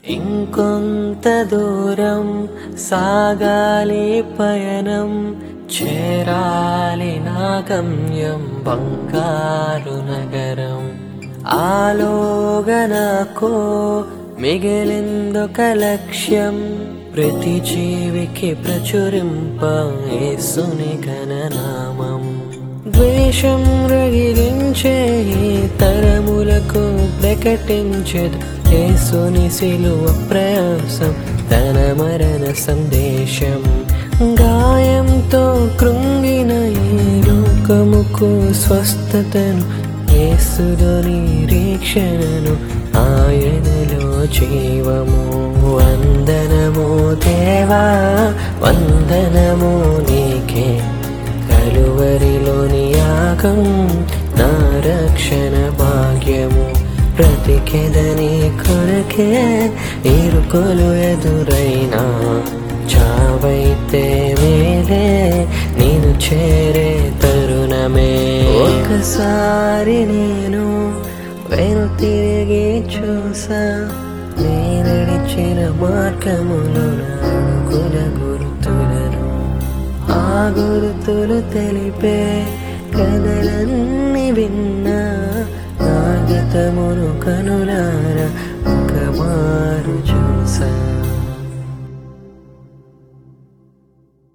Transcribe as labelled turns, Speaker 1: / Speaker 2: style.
Speaker 1: ఇంకొంత దూరం సాగాలి పయనం, చేరాలి నా గమ్యం బంగారు నగరం. ఆలోగనకో మిగిలిందొక లక్ష్యం, ప్రతి జీవికి ప్రచురింప యేసుని ఘననామం. ద్వేషం రగిలించే ఈ తరములకు ప్రకటించెదు యేసుని సిలువ ప్రయాసం, తన మరణ సందేశం. గాయంతో కృంగిన ఈ లోకముకు స్వస్థతను, యేసులో నిరీక్షణను, ఆయనలో జీవము. వందనము దేవా వందనము నీకే, కలువరిలోని యాగం నా రక్షణ భాగ్యము. బ్రతికెదని కొరకే ఇరుకులు ఎదురైనా, చావైతే మేలే నేను చేరే తరుణమే. ఒకసారి నేను వెనుతిరిగి చూసా, నీ నడిచిన మార్గములో అడుగుల గుర్తులను. ఆ గుర్తులు తెలిపే కథలన్నీ విన్నా, నా గతమును కనులారా